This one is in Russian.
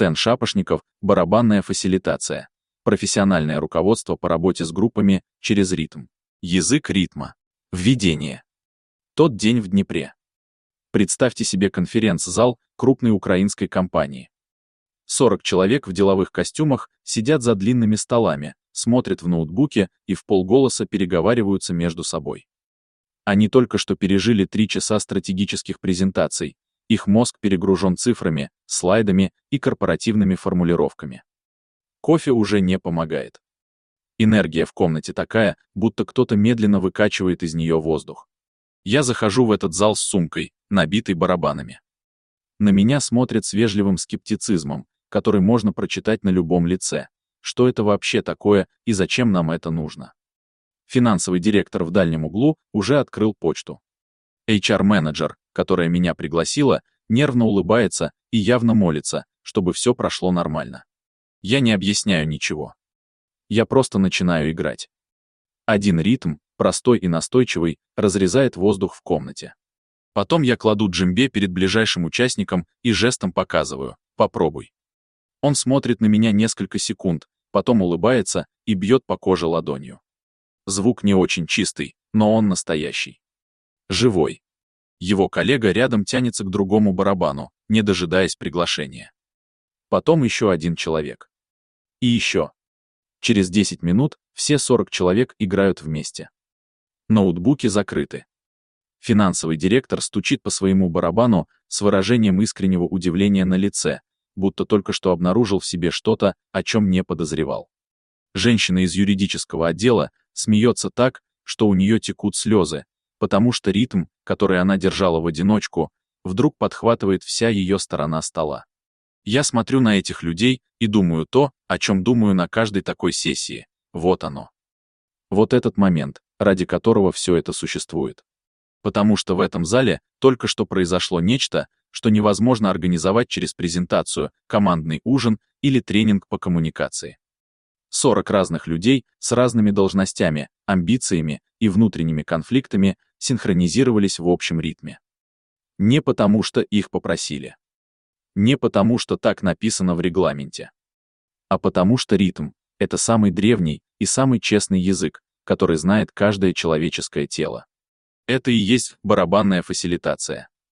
Стэн Шапошников, барабанная фасилитация. Профессиональное руководство по работе с группами через ритм. Язык ритма. Введение. Тот день в Днепре. Представьте себе конференц-зал крупной украинской компании. 40 человек в деловых костюмах сидят за длинными столами, смотрят в ноутбуки и вполголоса переговариваются между собой. Они только что пережили 3 часа стратегических презентаций. Их мозг перегружен цифрами, слайдами и корпоративными формулировками. Кофе уже не помогает. Энергия в комнате такая, будто кто-то медленно выкачивает из нее воздух. Я захожу в этот зал с сумкой, набитой барабанами. На меня смотрят с вежливым скептицизмом, который можно прочитать на любом лице. Что это вообще такое и зачем нам это нужно? Финансовый директор в дальнем углу уже открыл почту. HR-менеджер, которая меня пригласила, нервно улыбается и явно молится, чтобы все прошло нормально. Я не объясняю ничего. Я просто начинаю играть. Один ритм, простой и настойчивый, разрезает воздух в комнате. Потом я кладу джембе перед ближайшим участником и жестом показываю: попробуй. Он смотрит на меня несколько секунд, потом улыбается и бьет по коже ладонью. Звук не очень чистый, но он настоящий. Живой. Его коллега рядом тянется к другому барабану, не дожидаясь приглашения. Потом еще один человек. И еще. Через 10 минут все 40 человек играют вместе. Ноутбуки закрыты. Финансовый директор стучит по своему барабану с выражением искреннего удивления на лице, будто только что обнаружил в себе что-то, о чем не подозревал. Женщина из юридического отдела смеется так, что у нее текут слезы, потому что ритм, который она держала в одиночку, вдруг подхватывает вся ее сторона стола. Я смотрю на этих людей и думаю то, о чем думаю на каждой такой сессии. Вот оно. Вот этот момент, ради которого все это существует. Потому что в этом зале только что произошло нечто, что невозможно организовать через презентацию, командный ужин или тренинг по коммуникации. 40 разных людей с разными должностями, амбициями и внутренними конфликтами синхронизировались в общем ритме. Не потому что их попросили. Не потому что так написано в регламенте. А потому что ритм — это самый древний и самый честный язык, который знает каждое человеческое тело. Это и есть барабанная фасилитация.